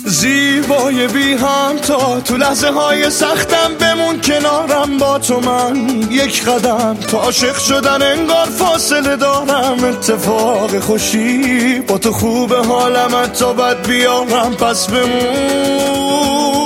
زیبای بی همتا، تو لحظه های سختم بمون کنارم با تو. من یک قدم تا عاشق شدن انگار فاصله دارم. اتفاق خوشی با تو خوبه، حالم تا بد بیارم پس بمون.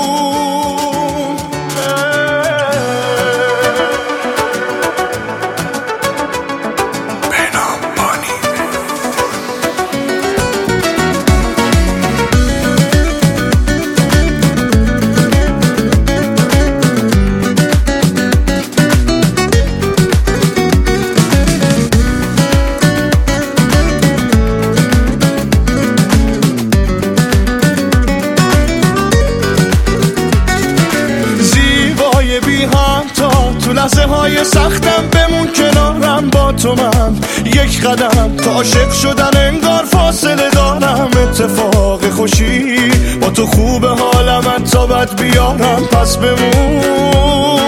تو لحظه های سختم بمون کنارم با تو. من یک قدم تا عاشق شدن انگار فاصله دارم. اتفاق خوشی با تو خوبه، حالم تا بد بیارم پس بمون.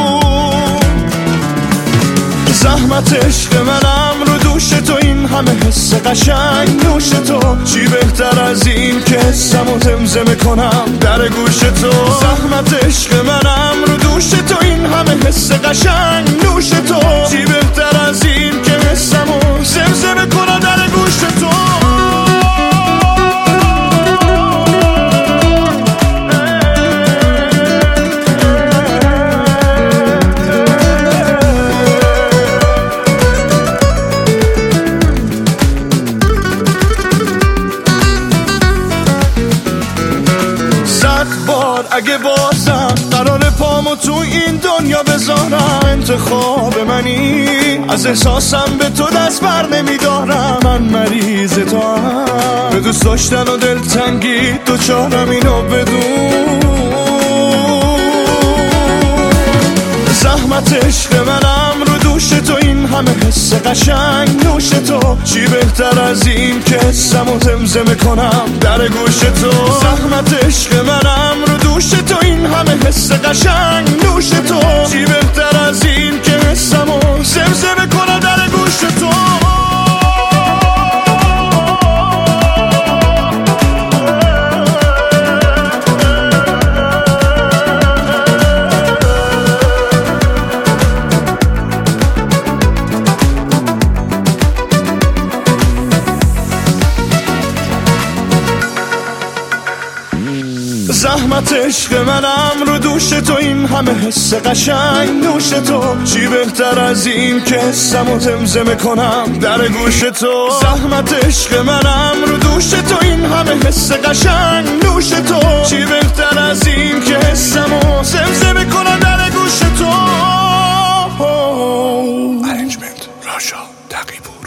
زحمت عشق منم رو دوش تو، این همه حس قشنگ نوش تو. چی بهتر از این که حسمو زمزمه کنم در گوش تو. زحمت عشق منم رو دوش تو، این همه حس قشنگ نوش تو. چی بهتر از این که حسمو زمزمه کنم در گوش تو. اگه بازم قرار پامو تو این دنیا بذارم، انتخاب منی، از احساسم به تو دست بر نمیدارم. من مریض تو هم، به دوست داشتن و دلتنگی دوچارم، اینو بدون. زحمت عشق منم رو دوش تو، این همه حس قشنگ نوش تو. چی بهتر از این که حسمو زمزمه کنم در گوش تو. زحمت عشق منم رو دوش تو، این همه حس قشنگ نوش تو. چی بهتر از این که حسمو زمزمه کنم در گوش تو. زحمت عشق منم رو دوش تو، این همه حس قشنگ نوش تو. چی بهتر از این که حسمو زمزمه کنم در گوش تو. زحمت عشق منم رو دوش تو، این همه حس قشنگ نوش تو. چی بهتر از این که حسمو زمزمه کنم در گوش تو. ارنجمنت راشا تقی‌پور.